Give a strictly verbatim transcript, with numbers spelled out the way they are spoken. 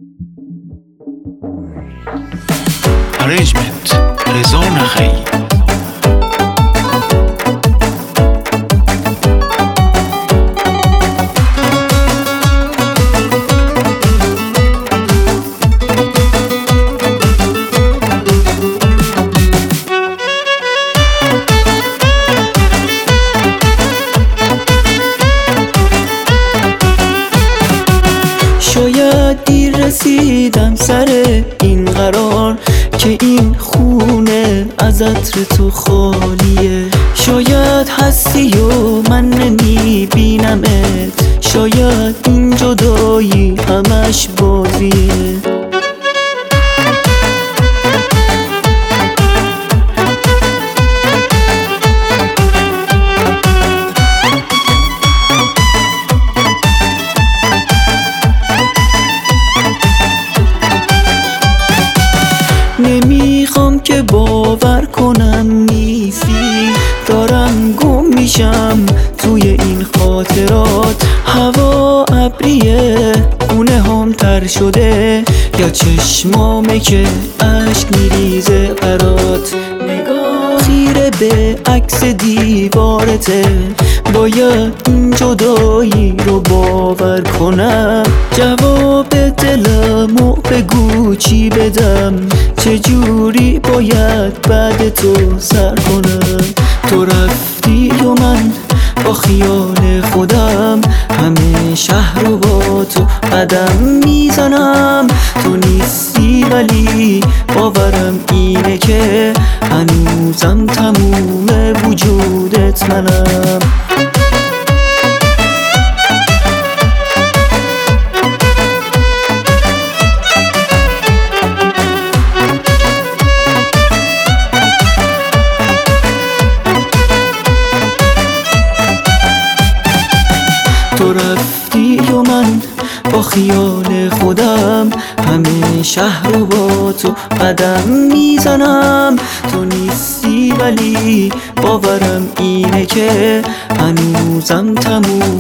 Arrangement رضا نخعی. شاید دیر رسیدم سر این قرار که این خونه از عطر تو خالیه. شاید هستی و من نمیبینمت، شاید این جدایی همش بازیه. نمیخوام که باور کنم نیستی، دارم گم میشم توی این خاطرات. هوا ابریه، گونه هم تر شده، یا چشمامه که عشق میریزه برات. نگاه خیره به عکس دیوارته، باید این جدایی رو باور کنم. جواب دلمو بگو چی بدم، چجوری باید بعد تو سر کنم. تو رفتی و من با خیال خودم همه شهر رو با تو قدم میزنم. تو نیستی ولی باورم اینه که هنوزم تموم وجودت منم. تو رفتی و من با خیال خودم همه شهر رو با تو قدم میزنم. تو نیستی ولی باورم اینه که هنوزم تموم